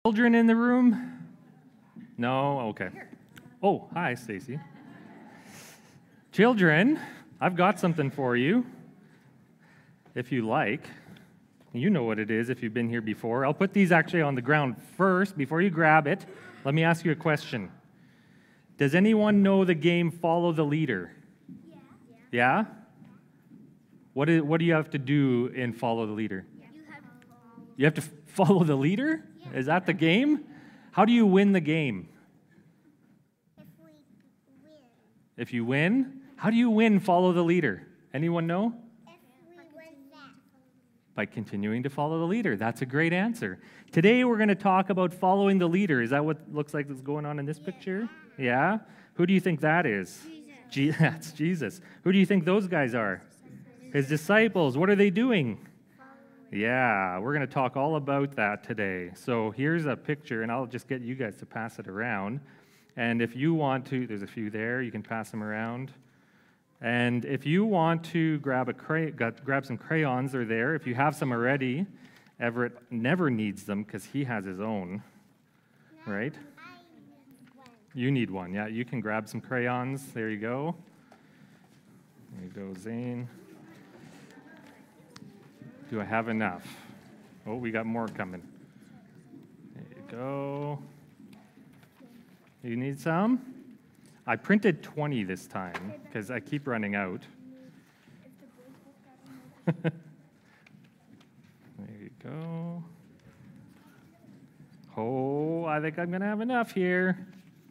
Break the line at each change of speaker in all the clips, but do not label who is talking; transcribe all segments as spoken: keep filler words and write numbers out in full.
Children in the room? No? Okay. Oh, hi, Stacy. Children, I've got something for you, if you like. You know what it is if you've been here before. I'll put these actually on the ground first. Before you grab it, let me ask you a question. Does anyone know the game Follow the Leader? Yeah? Yeah? What, is, what do you have to do in Follow the Leader? You have to follow, you have to follow the leader? Yeah. Is that the game? How do you win the game?
If we win.
If you win? How do you win Follow the Leader? Anyone know?
If we win that.
By continuing to follow the leader. That's a great answer. Today we're going to talk about following the leader. Is that what looks like is going on in this picture? Yeah? Who do you think that is?
Jesus.
Je- that's Jesus. Who do you think those guys are? His disciples. What are they doing? Yeah, we're going to talk all about that today. So here's a picture, and I'll just get you guys to pass it around. And if you want to, there's a few there, you can pass them around. And if you want to grab a cray- grab some crayons, they're there. If you have some already, Everett never needs them because he has his own, right?
I need one.
You need one, yeah. You can grab some crayons. There you go. There you go, Zane. Do I have enough? Oh, we got more coming. There you go. You need some? I printed twenty this time because I keep running out. There you go. Oh, I think I'm going to have enough here.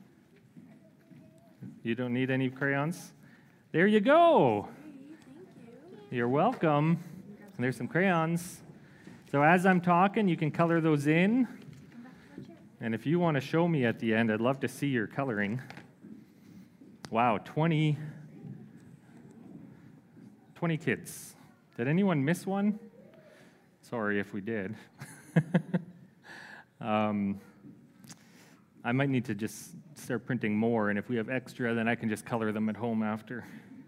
You don't need any crayons? There you go. You're welcome. And there's some crayons. So as I'm talking, you can color those in. And if you want to show me at the end, I'd love to see your coloring. Wow, twenty, twenty kids. Did anyone miss one? Sorry if we did. um, I might need to just start printing more, and if we have extra, then I can just color them at home after.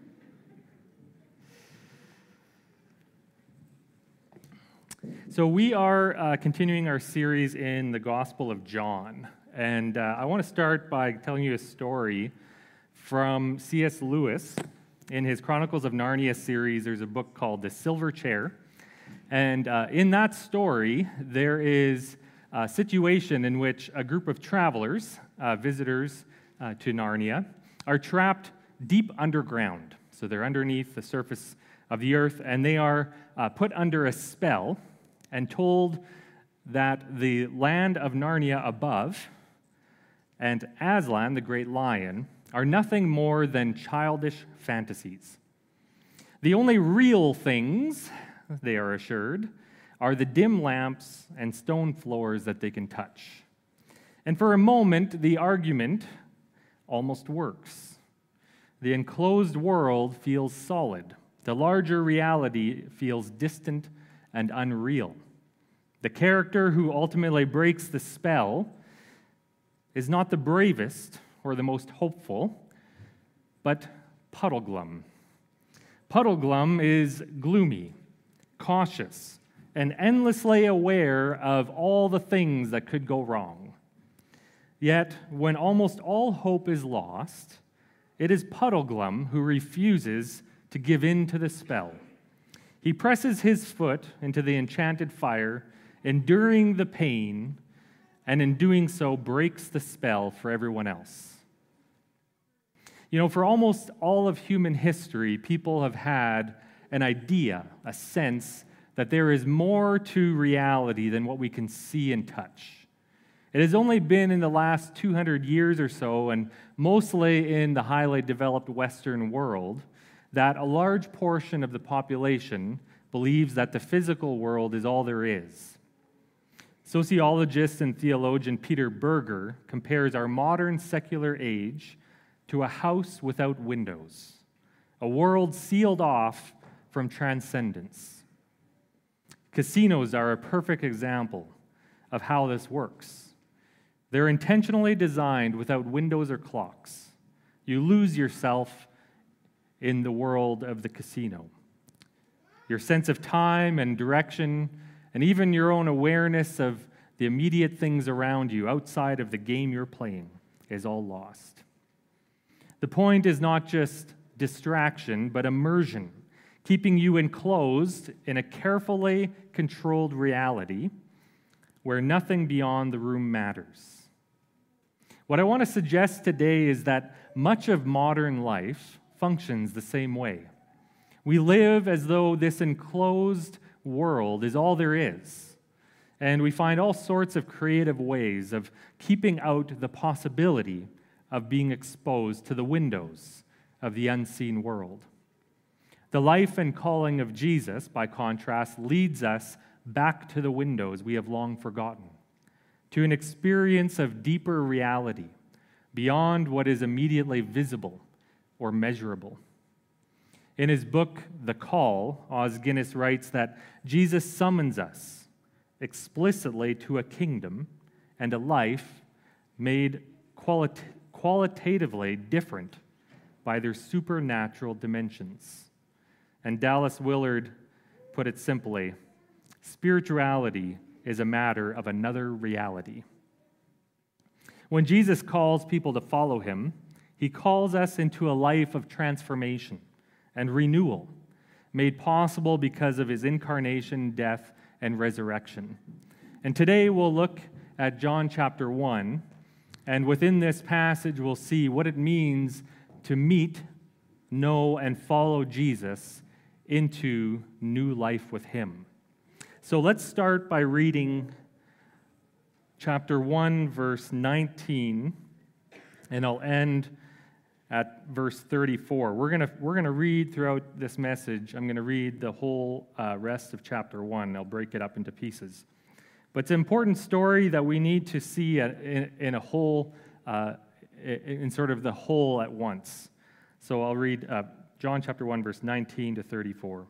So we are uh, continuing our series in the Gospel of John, and uh, I want to start by telling you a story from C S Lewis. In his Chronicles of Narnia series, there's a book called The Silver Chair, and uh, in that story, there is a situation in which a group of travelers, uh, visitors uh, to Narnia, are trapped deep underground. So they're underneath the surface of the earth, and they are uh, put under a spell and told that the land of Narnia above and Aslan, the great lion, are nothing more than childish fantasies. The only real things, they are assured, are the dim lamps and stone floors that they can touch. And for a moment, the argument almost works. The enclosed world feels solid. The larger reality feels distant and unreal. The character who ultimately breaks the spell is not the bravest or the most hopeful, but Puddleglum. Puddleglum is gloomy, cautious, and endlessly aware of all the things that could go wrong. Yet, when almost all hope is lost, it is Puddleglum who refuses to give in to the spell. He presses his foot into the enchanted fire, enduring the pain, and in doing so breaks the spell for everyone else. You know, for almost all of human history, people have had an idea, a sense that there is more to reality than what we can see and touch. It has only been in the last two hundred years or so, and mostly in the highly developed Western world, that a large portion of the population believes that the physical world is all there is. Sociologist and theologian Peter Berger compares our modern secular age to a house without windows, a world sealed off from transcendence. Casinos are a perfect example of how this works. They're intentionally designed without windows or clocks. You lose yourself in the world of the casino. Your sense of time and direction, and even your own awareness of the immediate things around you outside of the game you're playing is all lost. The point is not just distraction, but immersion, keeping you enclosed in a carefully controlled reality where nothing beyond the room matters. What I want to suggest today is that much of modern life functions the same way. We live as though this enclosed world is all there is, and we find all sorts of creative ways of keeping out the possibility of being exposed to the windows of the unseen world. The life and calling of Jesus, by contrast, leads us back to the windows we have long forgotten, to an experience of deeper reality, beyond what is immediately visible or measurable. In his book, The Call, Os Guinness writes that Jesus summons us explicitly to a kingdom and a life made qualit- qualitatively different by their supernatural dimensions. And Dallas Willard put it simply, spirituality is a matter of another reality. When Jesus calls people to follow him, he calls us into a life of transformation and renewal, made possible because of his incarnation, death, and resurrection. And today we'll look at John chapter one, and within this passage we'll see what it means to meet, know, and follow Jesus into new life with him. So let's start by reading chapter one, verse nineteen, and I'll end at verse thirty-four. We're going to we're going to read throughout this message. I'm going to read the whole uh, rest of chapter one. I'll break it up into pieces. But it's an important story that we need to see in, in a whole, uh, in sort of the whole at once. So I'll read uh, John chapter one, verse nineteen to thirty-four.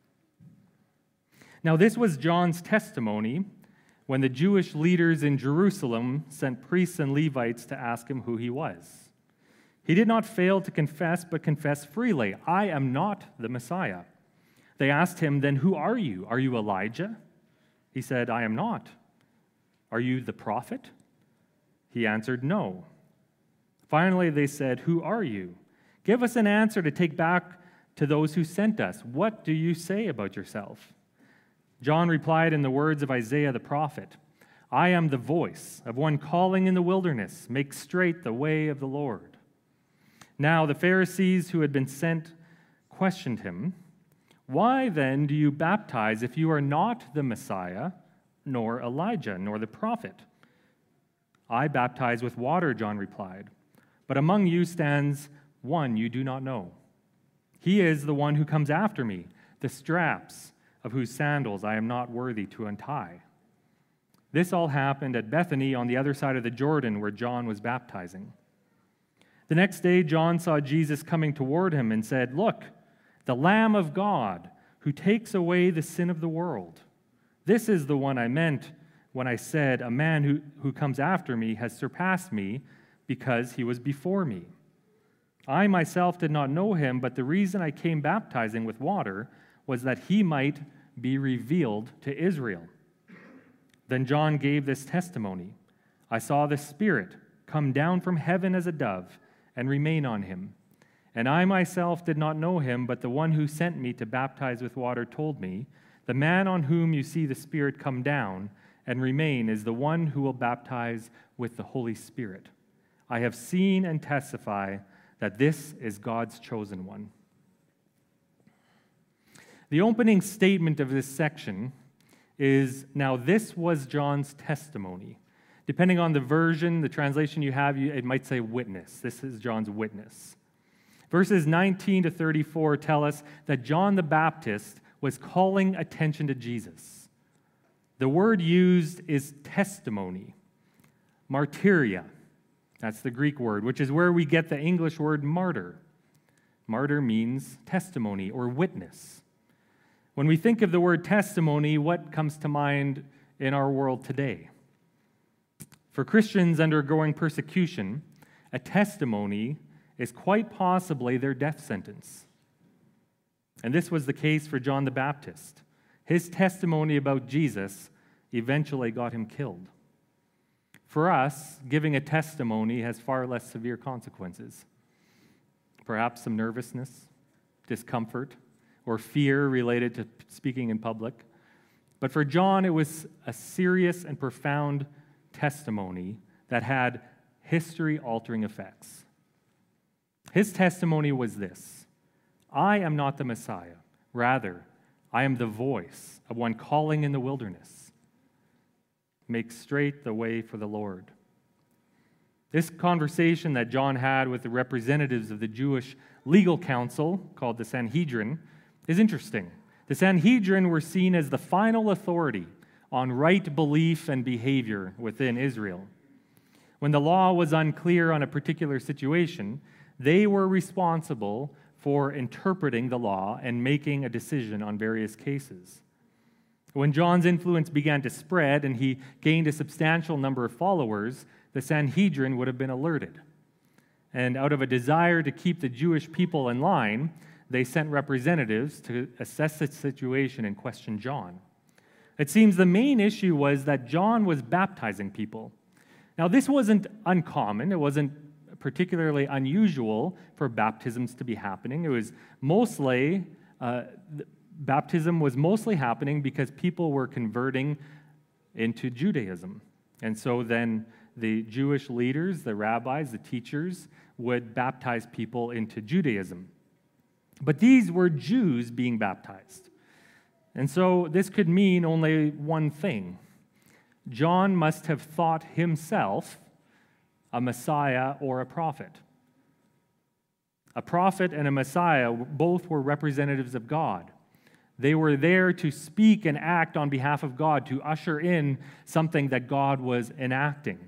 Now this was John's testimony when the Jewish leaders in Jerusalem sent priests and Levites to ask him who he was. He did not fail to confess, but confessed freely, I am not the Messiah. They asked him, then who are you? Are you Elijah? He said, I am not. Are you the prophet? He answered, no. Finally, they said, who are you? Give us an answer to take back to those who sent us. What do you say about yourself? John replied in the words of Isaiah the prophet, I am the voice of one calling in the wilderness, make straight the way of the Lord. Now the Pharisees who had been sent questioned him, why then do you baptize if you are not the Messiah, nor Elijah, nor the prophet? I baptize with water, John replied, but among you stands one you do not know. He is the one who comes after me, the straps of whose sandals I am not worthy to untie. This all happened at Bethany on the other side of the Jordan where John was baptizing. The next day, John saw Jesus coming toward him and said, look, the Lamb of God who takes away the sin of the world. This is the one I meant when I said, a man who, who comes after me has surpassed me because he was before me. I myself did not know him, but the reason I came baptizing with water was that he might be revealed to Israel. Then John gave this testimony. I saw the Spirit come down from heaven as a dove and remain on him. And I myself did not know him, but the one who sent me to baptize with water told me, the man on whom you see the Spirit come down and remain is the one who will baptize with the Holy Spirit. I have seen and testify that this is God's chosen one. The opening statement of this section is, now this was John's testimony. Depending on the version, the translation you have, it might say witness. This is John's witness. Verses nineteen to thirty-four tell us that John the Baptist was calling attention to Jesus. The word used is testimony, martyria. That's the Greek word, which is where we get the English word martyr. Martyr means testimony or witness. When we think of the word testimony, what comes to mind in our world today? For Christians undergoing persecution, a testimony is quite possibly their death sentence. And this was the case for John the Baptist. His testimony about Jesus eventually got him killed. For us, giving a testimony has far less severe consequences. Perhaps some nervousness, discomfort, or fear related to speaking in public. But for John, it was a serious and profound testimony that had history-altering effects. His testimony was this: I am not the Messiah. Rather, I am the voice of one calling in the wilderness. Make straight the way for the Lord. This conversation that John had with the representatives of the Jewish legal council, called the Sanhedrin, is interesting. The Sanhedrin were seen as the final authority on right belief and behavior within Israel. When the law was unclear on a particular situation, they were responsible for interpreting the law and making a decision on various cases. When John's influence began to spread and he gained a substantial number of followers, the Sanhedrin would have been alerted. And out of a desire to keep the Jewish people in line, they sent representatives to assess the situation and question John. It seems the main issue was that John was baptizing people. Now, this wasn't uncommon. It wasn't particularly unusual for baptisms to be happening. It was mostly, uh, baptism was mostly happening because people were converting into Judaism. And so then the Jewish leaders, the rabbis, the teachers, would baptize people into Judaism. But these were Jews being baptized. And so this could mean only one thing. John must have thought himself a Messiah or a prophet. A prophet and a Messiah both were representatives of God. They were there to speak and act on behalf of God, to usher in something that God was enacting.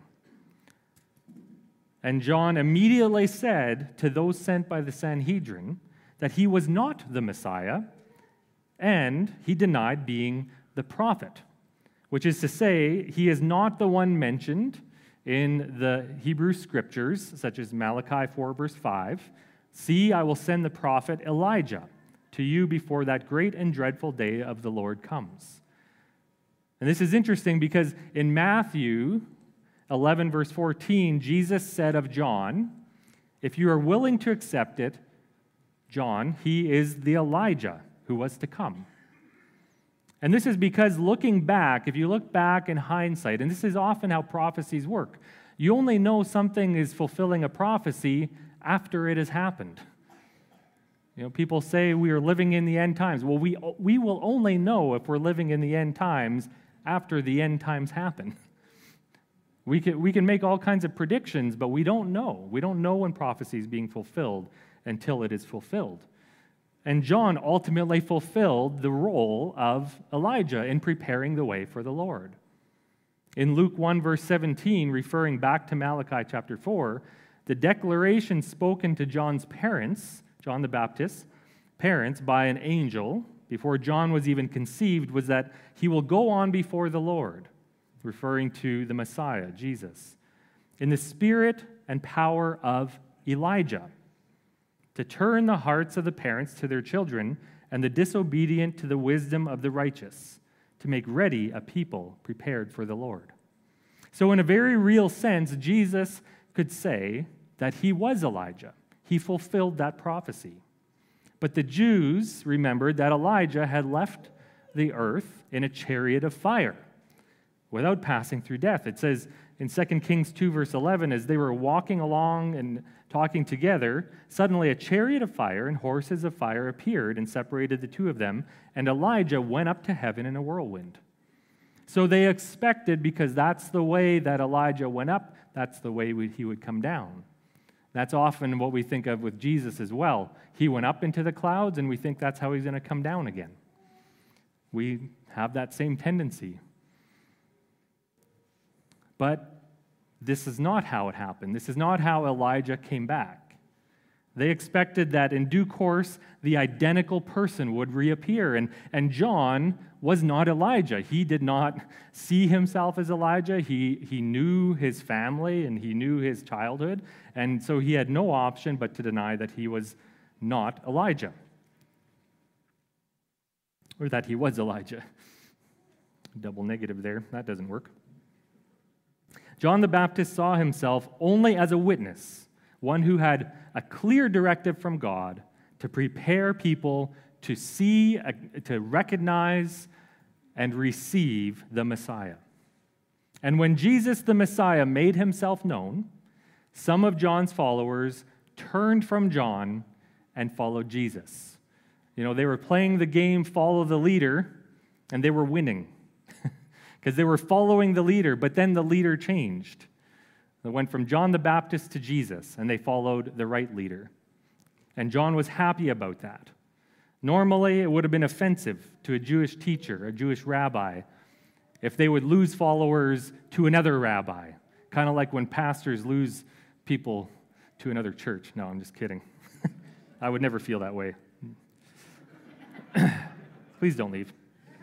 And John immediately said to those sent by the Sanhedrin that he was not the Messiah, and he denied being the prophet, which is to say, he is not the one mentioned in the Hebrew scriptures, such as Malachi four, verse five. See, I will send the prophet Elijah to you before that great and dreadful day of the Lord comes. And this is interesting because in Matthew eleven, verse fourteen, Jesus said of John, if you are willing to accept it, John, he is the Elijah who was to come. And this is because looking back, if you look back in hindsight, and this is often how prophecies work, you only know something is fulfilling a prophecy after it has happened. You know, people say we are living in the end times. Well, we, we will only know if we're living in the end times after the end times happen. We can, we can make all kinds of predictions, but we don't know. We don't know when prophecy is being fulfilled until it is fulfilled. And John ultimately fulfilled the role of Elijah in preparing the way for the Lord. In Luke one, verse seventeen, referring back to Malachi chapter four, the declaration spoken to John's parents, John the Baptist's parents, by an angel before John was even conceived was that he will go on before the Lord, referring to the Messiah, Jesus, in the spirit and power of Elijah, to turn the hearts of the parents to their children and the disobedient to the wisdom of the righteous, to make ready a people prepared for the Lord. So in a very real sense, Jesus could say that he was Elijah. He fulfilled that prophecy. But the Jews remembered that Elijah had left the earth in a chariot of fire without passing through death. It says in Second Kings two, verse eleven, as they were walking along and talking together, suddenly a chariot of fire and horses of fire appeared and separated the two of them, and Elijah went up to heaven in a whirlwind. So they expected, because that's the way that Elijah went up, that's the way he would come down. That's often what we think of with Jesus as well. He went up into the clouds, and we think that's how he's going to come down again. We have that same tendency. But this is not how it happened. This is not how Elijah came back. They expected that in due course, the identical person would reappear. And, and John was not Elijah. He did not see himself as Elijah. He, he knew his family and he knew his childhood. And so he had no option but to deny that he was not Elijah. Or that he was Elijah. Double negative there. That doesn't work. John the Baptist saw himself only as a witness, one who had a clear directive from God to prepare people to see, to recognize, and receive the Messiah. And when Jesus the Messiah made himself known, some of John's followers turned from John and followed Jesus. You know, they were playing the game follow the leader, and they were winning because they were following the leader, but then the leader changed. They went from John the Baptist to Jesus, and they followed the right leader. And John was happy about that. Normally, it would have been offensive to a Jewish teacher, a Jewish rabbi, if they would lose followers to another rabbi, kind of like when pastors lose people to another church. No, I'm just kidding. I would never feel that way. Please don't leave.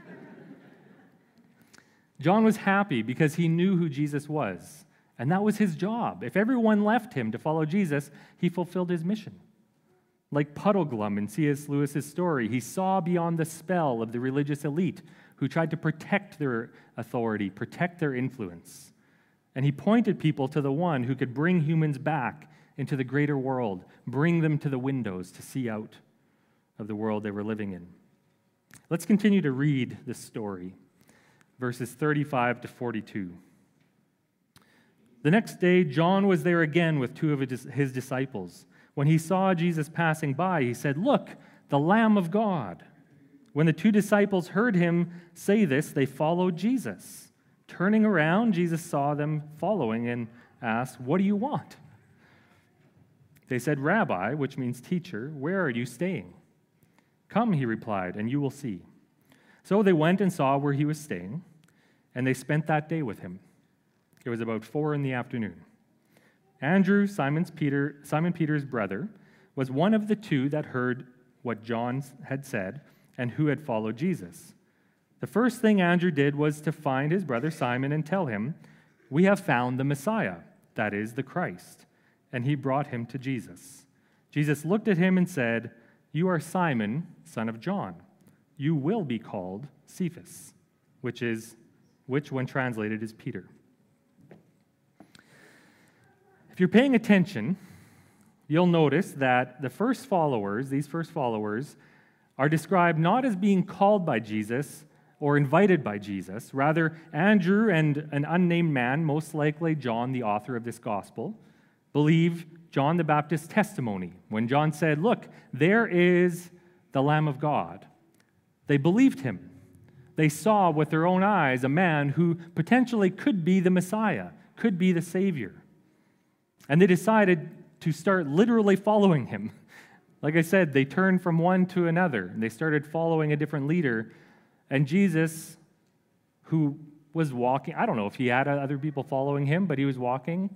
John was happy because he knew who Jesus was, and that was his job. If everyone left him to follow Jesus, he fulfilled his mission. Like Puddleglum in C S Lewis's story, he saw beyond the spell of the religious elite who tried to protect their authority, protect their influence. And he pointed people to the one who could bring humans back into the greater world, bring them to the windows to see out of the world they were living in. Let's continue to read this story, verses thirty-five to forty-two. The next day, John was there again with two of his disciples. When he saw Jesus passing by, he said, "Look, the Lamb of God." When the two disciples heard him say this, they followed Jesus. Turning around, Jesus saw them following and asked, "What do you want?" They said, "Rabbi," which means teacher, "where are you staying?" "Come," he replied, "and you will see." So they went and saw where he was staying, and they spent that day with him. It was about four in the afternoon. Andrew, Simon's Peter, Simon Peter's brother, was one of the two that heard what John had said and who had followed Jesus. The first thing Andrew did was to find his brother Simon and tell him, "We have found the Messiah, that is, the Christ." And he brought him to Jesus. Jesus looked at him and said, "You are Simon, son of John. You will be called Cephas," which is, which when translated is Peter. If you're paying attention, you'll notice that the first followers, these first followers, are described not as being called by Jesus or invited by Jesus. Rather, Andrew and an unnamed man, most likely John, the author of this gospel, believe John the Baptist's testimony. When John said, "Look, there is the Lamb of God," they believed him. They saw with their own eyes a man who potentially could be the Messiah, could be the Savior. And they decided to start literally following him. Like I said, they turned from one to another, and they started following a different leader. And Jesus, who was walking, I don't know if he had other people following him, but he was walking,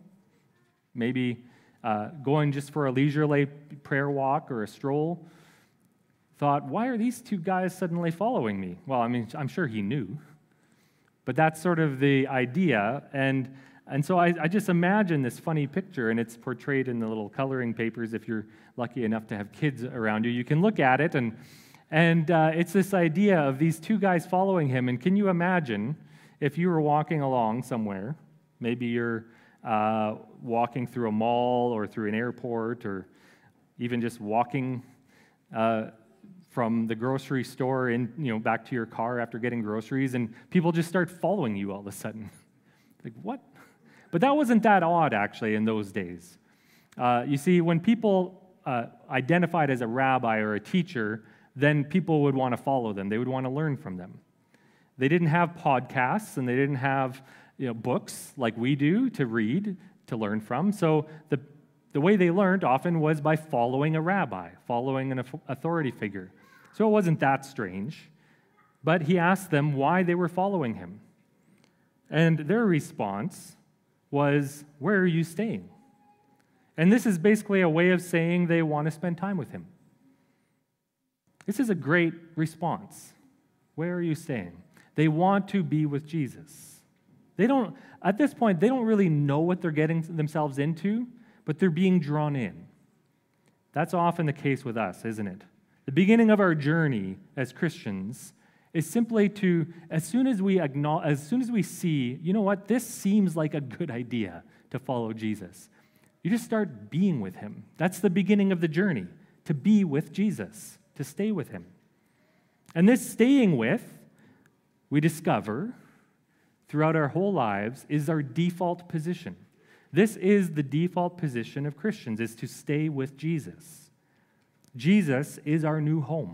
maybe uh, going just for a leisurely prayer walk or a stroll, thought, "Why are these two guys suddenly following me?" Well, I mean, I'm sure he knew, but that's sort of the idea. And And so I, I just imagine this funny picture, and it's portrayed in the little coloring papers. If you're lucky enough to have kids around you, you can look at it, and and uh, it's this idea of these two guys following him. And can you imagine if you were walking along somewhere, maybe you're uh, walking through a mall or through an airport, or even just walking uh, from the grocery store in, you know, back to your car after getting groceries, and people just start following you all of a sudden. Like, what? But that wasn't that odd, actually, in those days. Uh, you see, when people uh, identified as a rabbi or a teacher, then people would want to follow them. They would want to learn from them. They didn't have podcasts, and they didn't have, you know, books like we do to read, to learn from. So the, the way they learned often was by following a rabbi, following an authority figure. So it wasn't that strange. But he asked them why they were following him. And their response was, "Where are you staying?" And this is basically a way of saying they want to spend time with him. This is a great response. Where are you staying? They want to be with Jesus. They don't, at this point, they don't really know what they're getting themselves into, but they're being drawn in. That's often the case with us, isn't it? The beginning of our journey as Christians is simply to, as soon as we acknowledge, as soon as we see, you know what, this seems like a good idea to follow Jesus, you just start being with him. That's the beginning of the journey, to be with Jesus, to stay with him. And this staying with, we discover throughout our whole lives, is our default position. This is the default position of Christians, is to stay with Jesus. Jesus is our new home.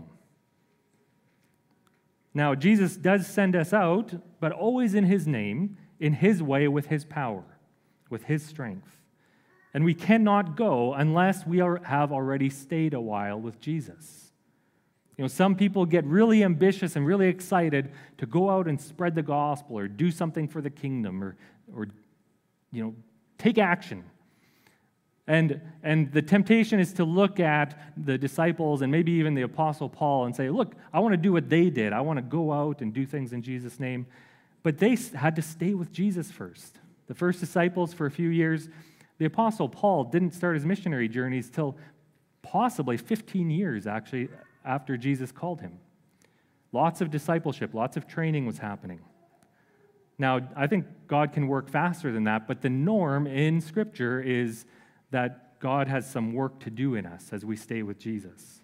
Now, Jesus does send us out, but always in his name, in his way, with his power, with his strength. And we cannot go unless we are, have already stayed a while with Jesus. You know, some people get really ambitious and really excited to go out and spread the gospel or do something for the kingdom or, or you know, take action. And, and the temptation is to look at the disciples and maybe even the Apostle Paul and say, look, I want to do what they did. I want to go out and do things in Jesus' name. But they had to stay with Jesus first. The first disciples for a few years, the Apostle Paul didn't start his missionary journeys till possibly fifteen years, actually, after Jesus called him. Lots of discipleship, lots of training was happening. Now, I think God can work faster than that, but the norm in Scripture is that God has some work to do in us as we stay with Jesus.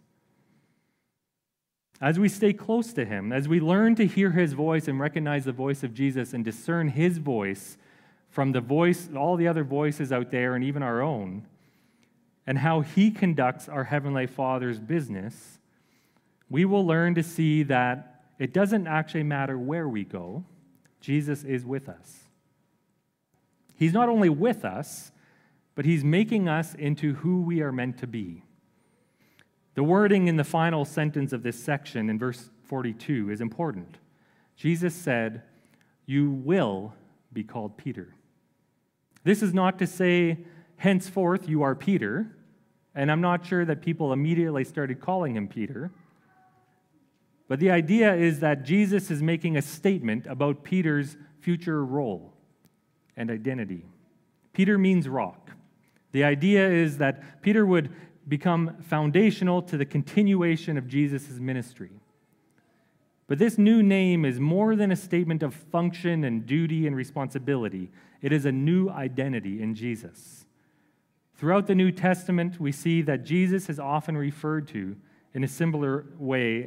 As we stay close to him, as we learn to hear his voice and recognize the voice of Jesus and discern his voice from the voice, all the other voices out there and even our own, and how he conducts our Heavenly Father's business, we will learn to see that it doesn't actually matter where we go. Jesus is with us. He's not only with us, but he's making us into who we are meant to be. The wording in the final sentence of this section in verse forty-two is important. Jesus said, "You will be called Peter." This is not to say, henceforth you are Peter, and I'm not sure that people immediately started calling him Peter. But the idea is that Jesus is making a statement about Peter's future role and identity. Peter means rock. The idea is that Peter would become foundational to the continuation of Jesus' ministry. But this new name is more than a statement of function and duty and responsibility. It is a new identity in Jesus. Throughout the New Testament, we see that Jesus is often referred to in a similar way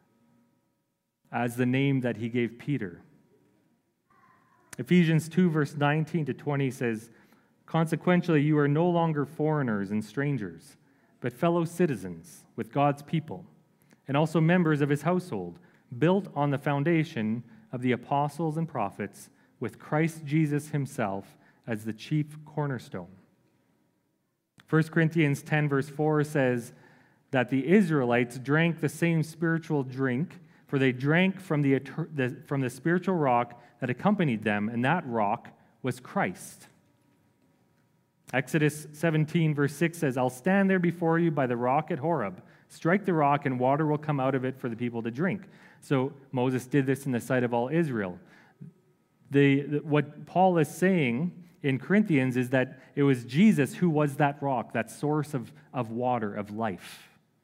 as the name that he gave Peter. Ephesians two, verse nineteen to twenty says, "Consequently, you are no longer foreigners and strangers, but fellow citizens with God's people, and also members of his household, built on the foundation of the apostles and prophets, with Christ Jesus himself as the chief cornerstone." First Corinthians ten, verse four says that the Israelites drank the same spiritual drink, for they drank from the, from the spiritual rock that accompanied them, and that rock was Christ. Exodus seventeen, verse six says, "I'll stand there before you by the rock at Horeb. Strike the rock, and water will come out of it for the people to drink." So Moses did this in the sight of all Israel. The, the, what Paul is saying in Corinthians is that it was Jesus who was that rock, that source of, of water, of life.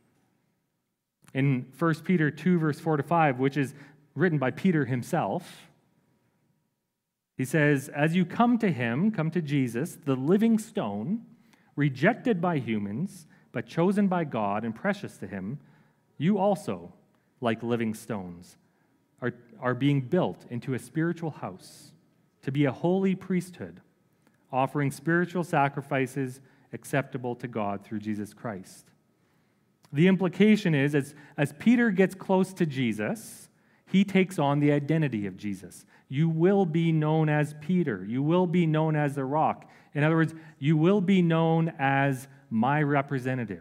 In First Peter two, verse four to five, which is written by Peter himself, he says, "As you come to him, come to Jesus, the living stone, rejected by humans, but chosen by God and precious to him, you also, like living stones, are, are being built into a spiritual house, to be a holy priesthood, offering spiritual sacrifices acceptable to God through Jesus Christ." The implication is, as, as Peter gets close to Jesus, he takes on the identity of Jesus. You will be known as Peter. You will be known as the rock. In other words, you will be known as my representative.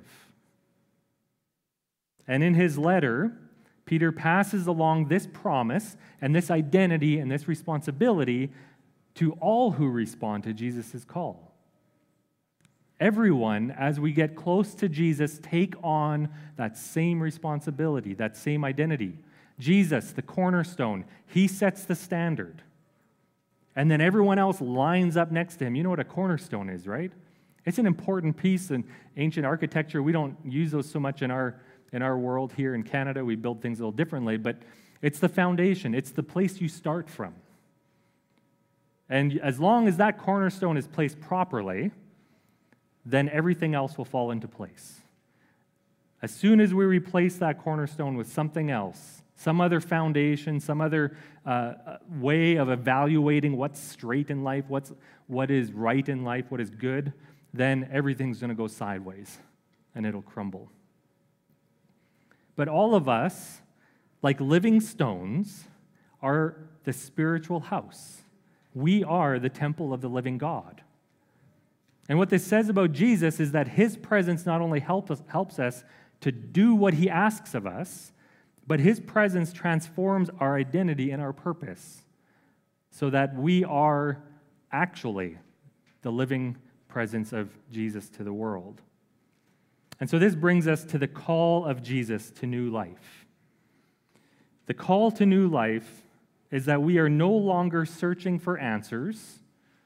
And in his letter, Peter passes along this promise and this identity and this responsibility to all who respond to Jesus' call. Everyone, as we get close to Jesus, take on that same responsibility, that same identity. Jesus, the cornerstone, he sets the standard. And then everyone else lines up next to him. You know what a cornerstone is, right? It's an important piece in ancient architecture. We don't use those so much in our, in our world here in Canada. We build things a little differently. But It's the foundation. It's the place you start from. And as long as that cornerstone is placed properly, then everything else will fall into place. As soon as we replace that cornerstone with something else, some other foundation, some other uh, way of evaluating what's straight in life, what's, what is right in life, what is good, then everything's going to go sideways and it'll crumble. But all of us, like living stones, are the spiritual house. We are the temple of the living God. And what this says about Jesus is that his presence not only helps us, helps us to do what he asks of us, but his presence transforms our identity and our purpose so that we are actually the living presence of Jesus to the world. And so this brings us to the call of Jesus to new life. The call to new life is that we are no longer searching for answers,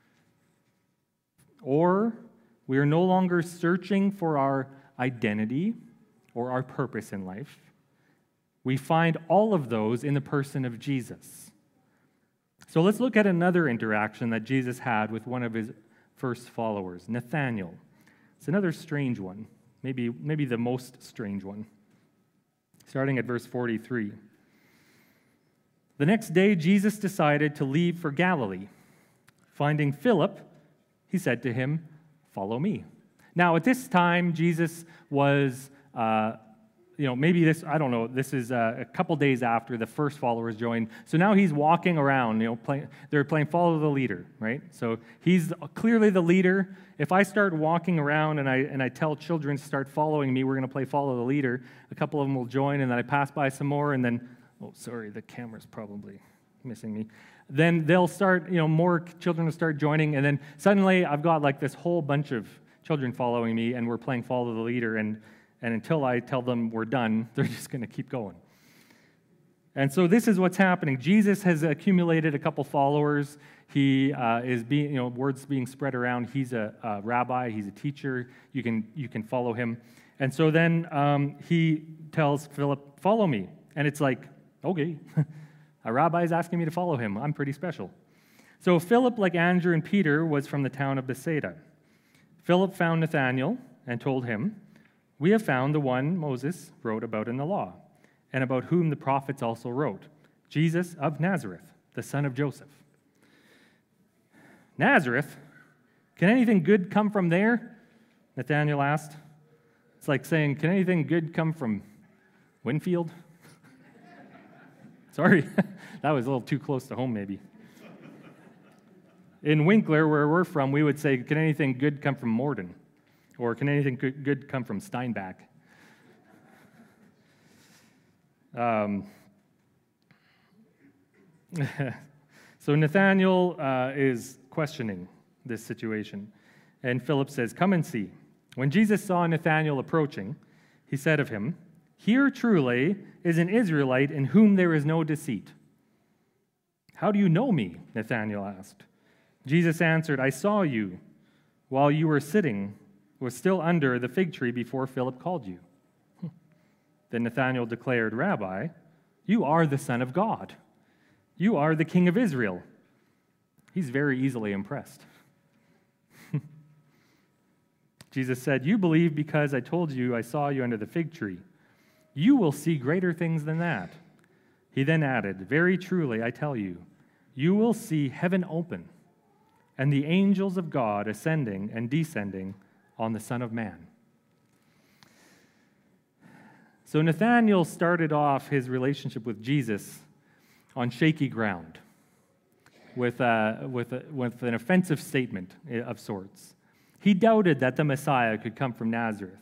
or we are no longer searching for our identity or our purpose in life. We find all of those in the person of Jesus. So let's look at another interaction that Jesus had with one of his first followers, Nathanael. It's another strange one, maybe, maybe the most strange one. Starting at verse forty-three. The next day, Jesus decided to leave for Galilee. Finding Philip, he said to him, "Follow me." Now, at this time, Jesus was, uh, you know, maybe this, I don't know, this is uh, a couple days after the first followers joined. So now he's walking around, you know, play, they're playing follow the leader, right? So he's clearly the leader. If I start walking around and I, and I tell children to start following me, we're going to play follow the leader, a couple of them will join, and then I pass by some more, and then, oh, sorry, the camera's probably missing me. Then they'll start, you know, more children will start joining, and then suddenly I've got like this whole bunch of children following me, and we're playing follow the leader, and, and until I tell them we're done, they're just going to keep going. And so this is what's happening. Jesus has accumulated a couple followers. He uh, is being, you know, words being spread around. He's a, a rabbi. He's a teacher. You can you can follow him. And so then um, he tells Philip, "Follow me." And it's like, okay, a rabbi is asking me to follow him. I'm pretty special. So Philip, like Andrew and Peter, was from the town of Bethsaida. Philip found Nathanael and told him, "We have found the one Moses wrote about in the law, and about whom the prophets also wrote, Jesus of Nazareth, the son of Joseph." Nazareth? Can anything good come from there? Nathanael asked. It's like saying, can anything good come from Winfield? Sorry, that was a little too close to home, maybe. In Winkler, where we're from, we would say, can anything good come from Morden? Or can anything good come from Steinbach? Um, so Nathanael uh, is questioning this situation. And Philip says, "Come and see." When Jesus saw Nathanael approaching, he said of him, "Here truly is an Israelite in whom there is no deceit." "How do you know me?" Nathanael asked. Jesus answered, "I saw you while you were sitting, was still under the fig tree before Philip called you." Then Nathanael declared, "Rabbi, you are the Son of God. You are the King of Israel." He's very easily impressed. Jesus said, "You believe because I told you I saw you under the fig tree. You will see greater things than that." He then added, "Very truly, I tell you, you will see heaven open and the angels of God ascending and descending on the Son of Man." So Nathanael started off his relationship with Jesus on shaky ground with, uh, with, a, with an offensive statement of sorts. He doubted that the Messiah could come from Nazareth.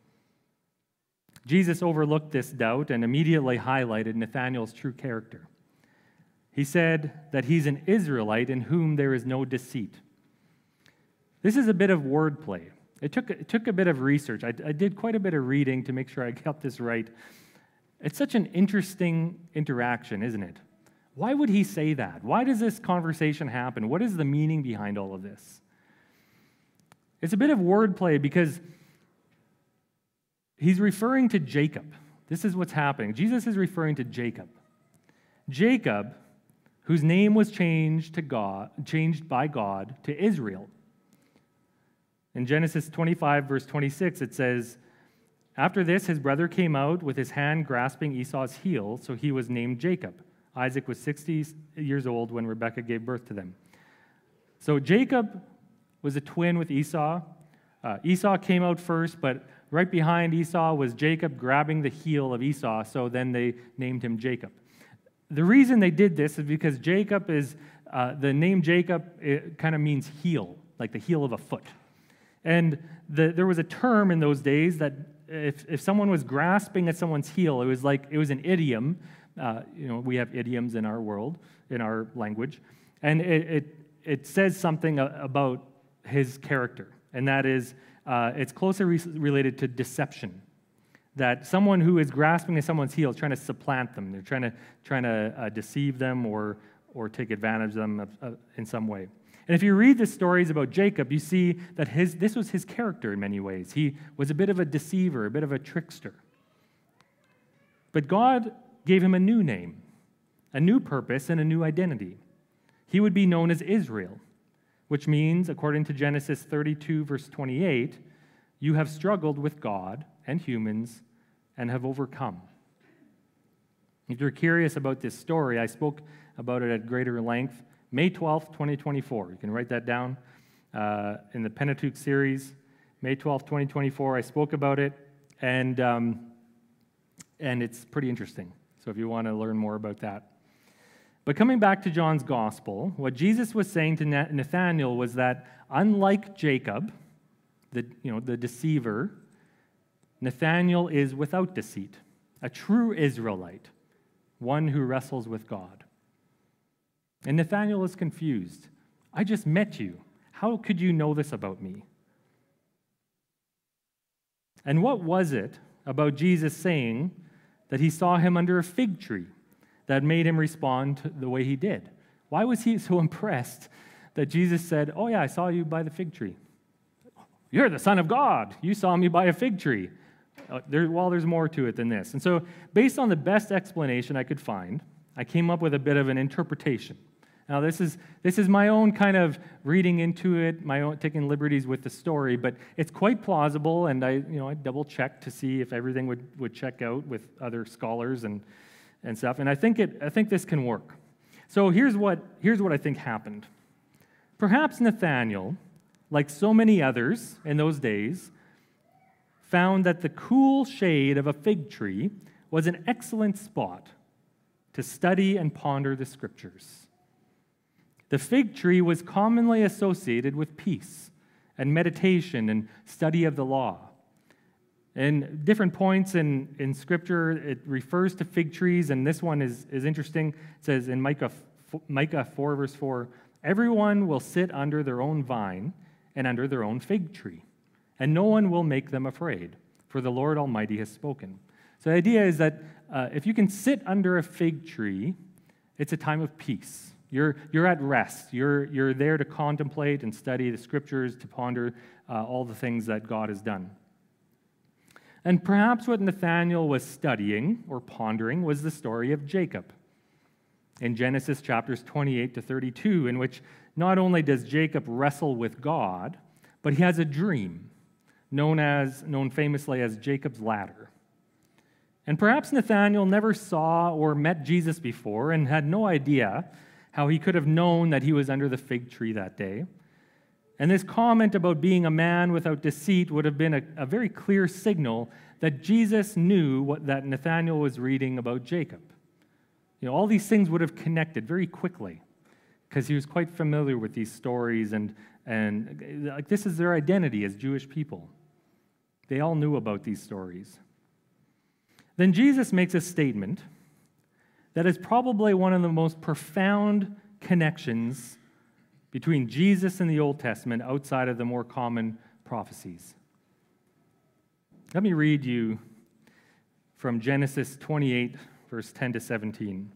Jesus overlooked this doubt and immediately highlighted Nathanael's true character. He said that he's an Israelite in whom there is no deceit. This is a bit of wordplay. It took, it took a bit of research. I, I did quite a bit of reading to make sure I got this right. It's such an interesting interaction, isn't it? Why would he say that? Why does this conversation happen? What is the meaning behind all of this? It's a bit of wordplay because he's referring to Jacob. This is what's happening. Jesus is referring to Jacob. Jacob, whose name was changed to God, changed by God to Israel. In Genesis twenty-five, verse twenty-six, it says, "After this, his brother came out with his hand grasping Esau's heel, so he was named Jacob. Isaac was sixty years old when Rebekah gave birth to them." So Jacob was a twin with Esau. Uh, Esau came out first, but right behind Esau was Jacob grabbing the heel of Esau, so then they named him Jacob. The reason they did this is because Jacob is, uh, the name Jacob kind of means heel, like the heel of a foot. And the, there was a term in those days that if, if someone was grasping at someone's heel, it was like, it was an idiom. Uh, you know, we have idioms in our world, in our language. And it, it, it says something about his character, and that is, uh, it's closely re- related to deception. That someone who is grasping at someone's heel is trying to supplant them. They're trying to trying to uh, deceive them or or take advantage of them of, uh, in some way. And if you read the stories about Jacob, you see that his this was his character in many ways. He was a bit of a deceiver, a bit of a trickster. But God gave him a new name, a new purpose, and a new identity. He would be known as Israel, which means, according to Genesis thirty-two, verse twenty-eight, you have struggled with God and humans and have overcome. If you're curious about this story, I spoke about it at greater length May twelfth, twenty twenty-four. You can write that down uh, in the Pentateuch series. May twelfth, twenty twenty-four, I spoke about it, and, um, and it's pretty interesting. So if you want to learn more about that. But coming back to John's gospel, what Jesus was saying to Nathanael was that unlike Jacob, the, you know, the deceiver, Nathanael is without deceit, a true Israelite, one who wrestles with God. And Nathanael is confused. I just met you. How could you know this about me? And what was it about Jesus saying that he saw him under a fig tree that made him respond the way he did? Why was he so impressed that Jesus said, "Oh yeah, I saw you by the fig tree. You're the Son of God. You saw me by a fig tree." Uh, there, well, there's more to it than this. And so, based on the best explanation I could find, I came up with a bit of an interpretation. Now, this is this is my own kind of reading into it, my own taking liberties with the story, but it's quite plausible, and I, you know, I double-checked to see if everything would, would check out with other scholars and, and stuff, and I think it I think this can work. So here's what here's what I think happened. Perhaps Nathanael, like so many others in those days, found that the cool shade of a fig tree was an excellent spot to study and ponder the Scriptures. The fig tree was commonly associated with peace and meditation and study of the law. And different points in, in Scripture, it refers to fig trees, and this one is, is interesting. It says in Micah, Micah four, verse four, "Everyone will sit under their own vine and under their own fig tree, and no one will make them afraid, for the Lord Almighty has spoken." So the idea is that uh, if you can sit under a fig tree, it's a time of peace. You're, you're at rest. You're, you're there to contemplate and study the Scriptures, to ponder uh, all the things that God has done. And perhaps what Nathanael was studying or pondering was the story of Jacob in Genesis chapters twenty-eight to thirty-two, in which not only does Jacob wrestle with God, but he has a dream known as known famously as Jacob's ladder. And perhaps Nathanael never saw or met Jesus before and had no idea how he could have known that he was under the fig tree that day. And this comment about being a man without deceit would have been a, a very clear signal that Jesus knew what that Nathanael was reading about Jacob. You know, all these things would have connected very quickly because he was quite familiar with these stories, and, and like this is their identity as Jewish people. They all knew about these stories. Then Jesus makes a statement that is probably one of the most profound connections between Jesus and the Old Testament outside of the more common prophecies. Let me read you from Genesis twenty-eight, verse ten to seventeen.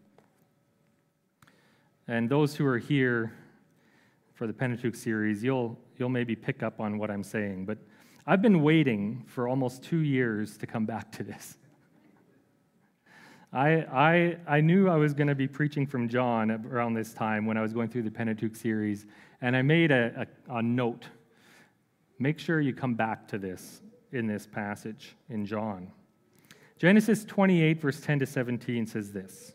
And those who are here for the Pentateuch series, you'll, you'll maybe pick up on what I'm saying, but I've been waiting for almost two years to come back to this. I, I, I knew I was going to be preaching from John around this time when I was going through the Pentateuch series, and I made a, a, a note. Make sure you come back to this in this passage in John. Genesis twenty-eight, verse ten to seventeen says this.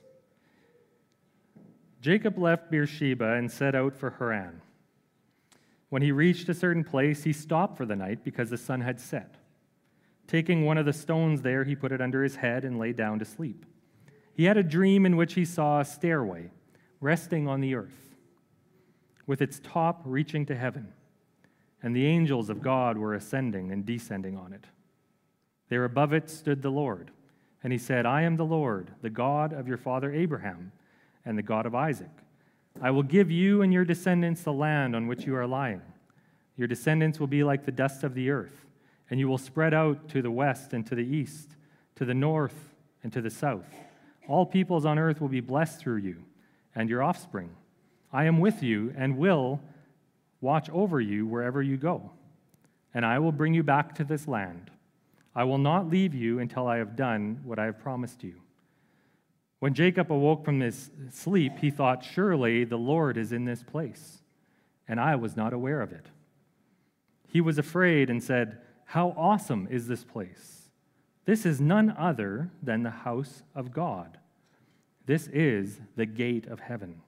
Jacob left Beersheba and set out for Haran. When he reached a certain place, he stopped for the night because the sun had set. Taking one of the stones there, he put it under his head and lay down to sleep. He had a dream in which he saw a stairway resting on the earth, with its top reaching to heaven, and the angels of God were ascending and descending on it. There above it stood the Lord, and he said, I am the Lord, the God of your father Abraham, and the God of Isaac. I will give you and your descendants the land on which you are lying. Your descendants will be like the dust of the earth, and you will spread out to the west and to the east, to the north and to the south. All peoples on earth will be blessed through you and your offspring. I am with you and will watch over you wherever you go, and I will bring you back to this land. I will not leave you until I have done what I have promised you. When Jacob awoke from his sleep, he thought, surely the Lord is in this place, and I was not aware of it. He was afraid and said, how awesome is this place! This is none other than the house of God. This is the gate of heaven.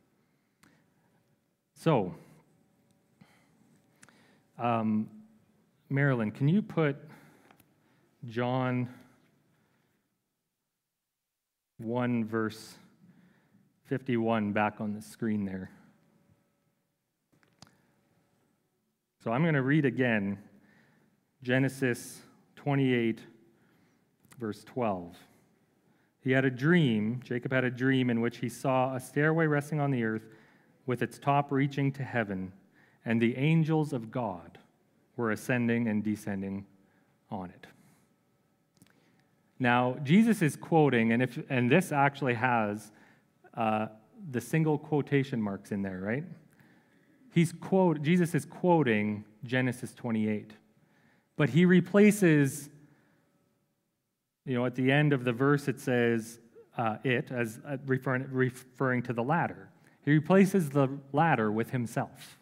So, um, Marilyn, can you put John one, verse fifty-one back on the screen there? So I'm going to read again Genesis twenty-eight, verse twelve. He had a dream, Jacob had a dream in which he saw a stairway resting on the earth with its top reaching to heaven, and the angels of God were ascending and descending on it. Now, Jesus is quoting, and if and this actually has uh, the single quotation marks in there, right? He's quote Jesus is quoting Genesis twenty-eight, but he replaces, you know, at the end of the verse it says uh, it as uh, referring referring to the ladder. He replaces the ladder with himself.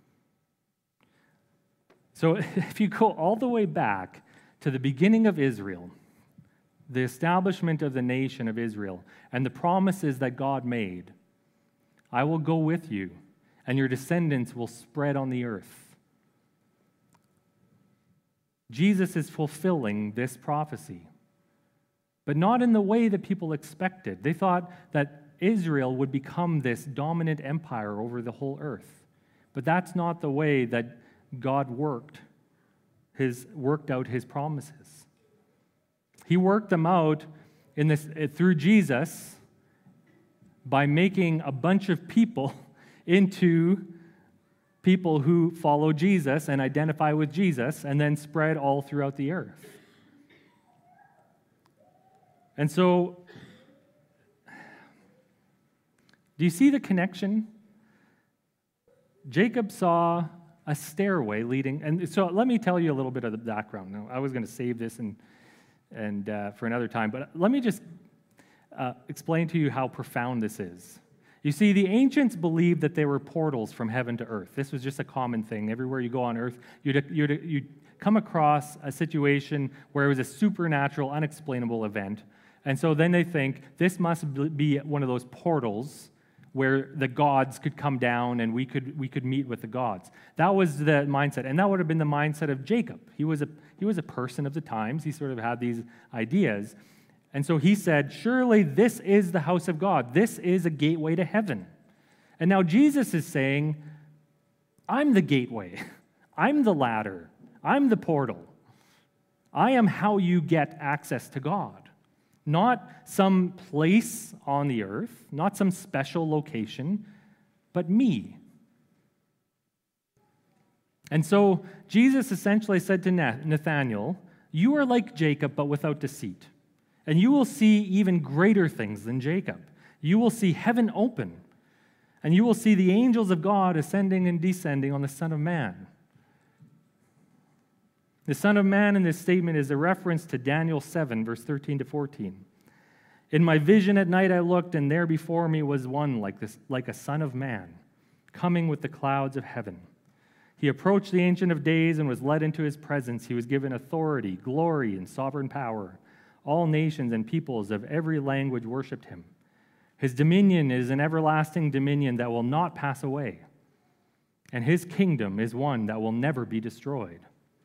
So if you go all the way back to the beginning of Israel, the establishment of the nation of Israel, and the promises that God made, I will go with you, and your descendants will spread on the earth. Jesus is fulfilling this prophecy, but not in the way that people expected. They thought that Israel would become this dominant empire over the whole earth, but that's not the way that God worked his worked out his promises. He worked them out in this through Jesus by making a bunch of people into people who follow Jesus and identify with Jesus and then spread all throughout the earth. And so, do you see the connection? Jacob saw a stairway leading, and so let me tell you a little bit of the background. Now, I was going to save this and and uh, for another time, but let me just uh, explain to you how profound this is. You see, the ancients believed that there were portals from heaven to earth. This was just a common thing. Everywhere you go on earth, you'd, you'd, you'd come across a situation where it was a supernatural, unexplainable event. And so then they think, this must be one of those portals where the gods could come down and we could we could meet with the gods. That was the mindset, and that would have been the mindset of Jacob. He was a he was a person of the times. He sort of had these ideas. And so he said, surely this is the house of God. This is a gateway to heaven. And now Jesus is saying, I'm the gateway. I'm the ladder. I'm the portal. I am how you get access to God. Not some place on the earth, not some special location, but me. And so Jesus essentially said to Nathanael, you are like Jacob, but without deceit. And you will see even greater things than Jacob. You will see heaven open, and you will see the angels of God ascending and descending on the Son of Man. The Son of Man in this statement is a reference to Daniel seven, verse thirteen to fourteen. In my vision at night I looked, and there before me was one like this, like a son of man, coming with the clouds of heaven. He approached the Ancient of Days and was led into his presence. He was given authority, glory, and sovereign power. All nations and peoples of every language worshipped him. His dominion is an everlasting dominion that will not pass away, and his kingdom is one that will never be destroyed.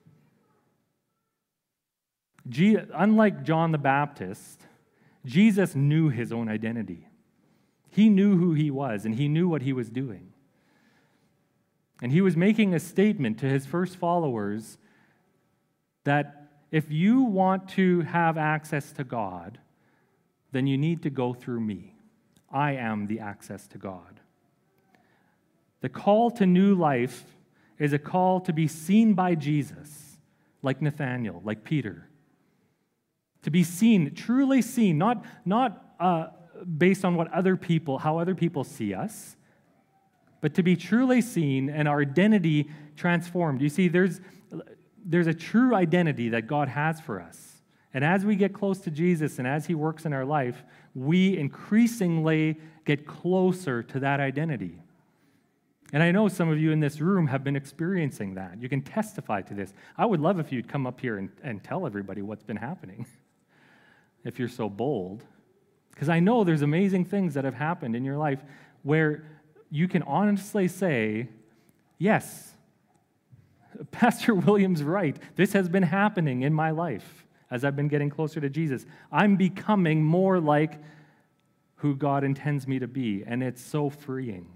Je- Unlike John the Baptist, Jesus knew his own identity. He knew who he was, and he knew what he was doing. And he was making a statement to his first followers that if you want to have access to God, then you need to go through me. I am the access to God. The call to new life is a call to be seen by Jesus, like Nathanael, like Peter. To be seen, truly seen, not, not uh, based on what other people, how other people see us, but to be truly seen and our identity transformed. You see, there's, there's a true identity that God has for us. And as we get close to Jesus and as he works in our life, we increasingly get closer to that identity. And I know some of you in this room have been experiencing that. You can testify to this. I would love if you'd come up here and, and tell everybody what's been happening, if you're so bold. Because I know there's amazing things that have happened in your life where you can honestly say, yes, Pastor William's right. This has been happening in my life as I've been getting closer to Jesus. I'm becoming more like who God intends me to be, and it's so freeing.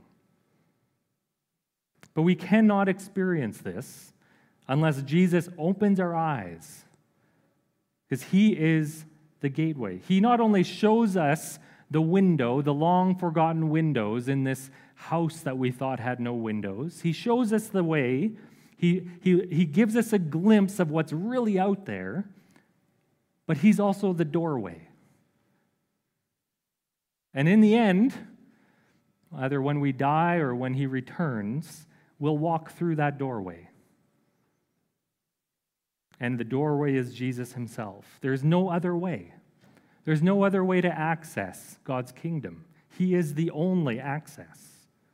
But we cannot experience this unless Jesus opens our eyes, because he is the gateway. He not only shows us the window, the long-forgotten windows in this house that we thought had no windows. He shows us the way. He, he, he gives us a glimpse of what's really out there, but he's also the doorway. And in the end, either when we die or when he returns, we'll walk through that doorway. And the doorway is Jesus himself. There's no other way. There's no other way to access God's kingdom. He is the only access.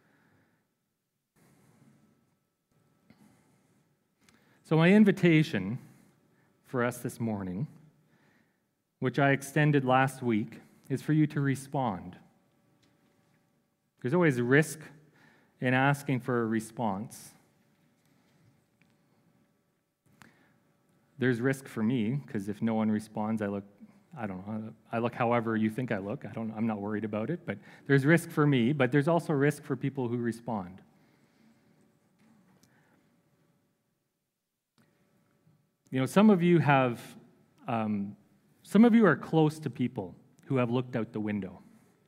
So my invitation for us this morning, which I extended last week, is for you to respond. There's always a risk in asking for a response. There's risk for me, because if no one responds, I look, I don't know, I look however you think I look. I don't, I'm not worried about it, but there's risk for me, but there's also risk for people who respond. You know, some of you have, um, some of you are close to people who have looked out the window.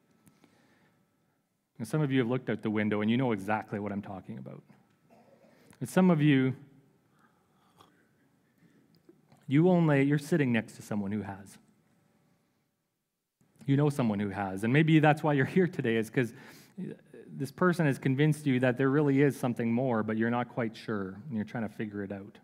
And some of you have looked out the window and you know exactly what I'm talking about. And some of you, you only, you're sitting next to someone who has. You know someone who has. And maybe that's why you're here today, is because this person has convinced you that there really is something more, but you're not quite sure, and you're trying to figure it out.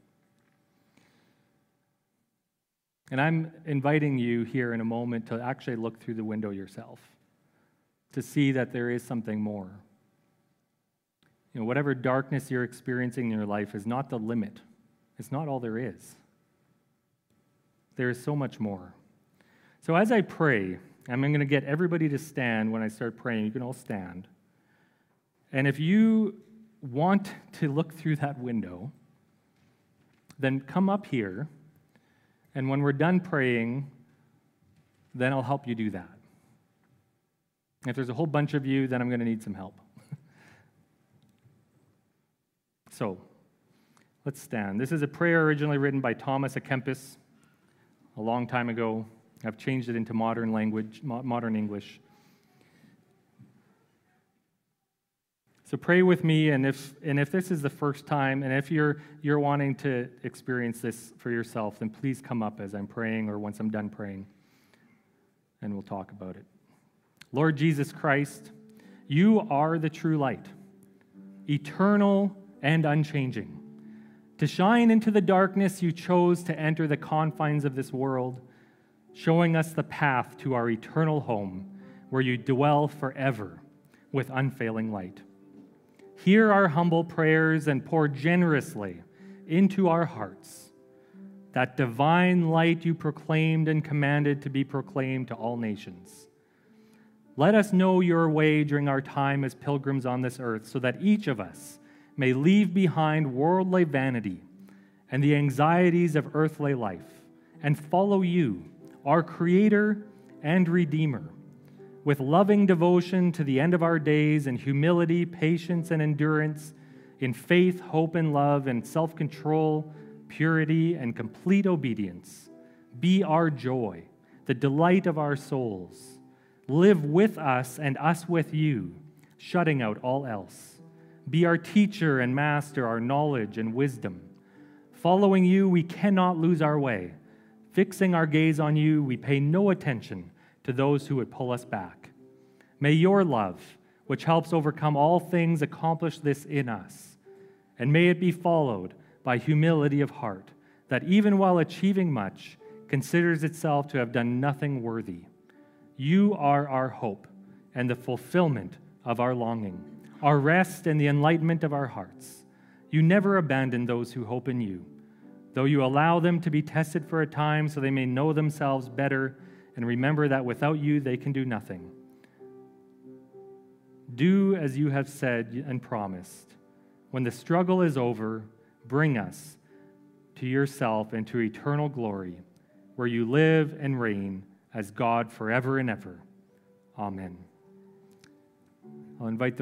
And I'm inviting you here in a moment to actually look through the window yourself, to see that there is something more. You know, whatever darkness you're experiencing in your life is not the limit. It's not all there is. There is so much more. So as I pray, I'm going to get everybody to stand when I start praying. You can all stand. And if you want to look through that window, then come up here. And when we're done praying, then I'll help you do that. If there's a whole bunch of you, then I'm going to need some help. So, let's stand. This is a prayer originally written by Thomas à Kempis a long time ago. I've changed it into modern language, modern English. So pray with me, and if and if this is the first time, and if you're you're wanting to experience this for yourself, then please come up as I'm praying or once I'm done praying, and we'll talk about it. Lord Jesus Christ, you are the true light, eternal and unchanging. To shine into the darkness, you chose to enter the confines of this world showing us the path to our eternal home, where you dwell forever with unfailing light. Hear our humble prayers and pour generously into our hearts that divine light you proclaimed and commanded to be proclaimed to all nations. Let us know your way during our time as pilgrims on this earth, so that each of us may leave behind worldly vanity and the anxieties of earthly life, and follow you, our Creator and Redeemer, with loving devotion to the end of our days, in humility, patience, and endurance, in faith, hope, and love, in self-control, purity, and complete obedience. Be our joy, the delight of our souls. Live with us and us with you, shutting out all else. Be our teacher and master, our knowledge and wisdom. Following you, we cannot lose our way. Fixing our gaze on you, we pay no attention to those who would pull us back. May your love, which helps overcome all things, accomplish this in us. And may it be followed by humility of heart, that even while achieving much, considers itself to have done nothing worthy. You are our hope and the fulfillment of our longing, our rest and the enlightenment of our hearts. You never abandon those who hope in you, though you allow them to be tested for a time so they may know themselves better and remember that without you they can do nothing. Do as you have said and promised. When the struggle is over, bring us to yourself and to eternal glory, where you live and reign as God forever and ever. Amen. I'll invite the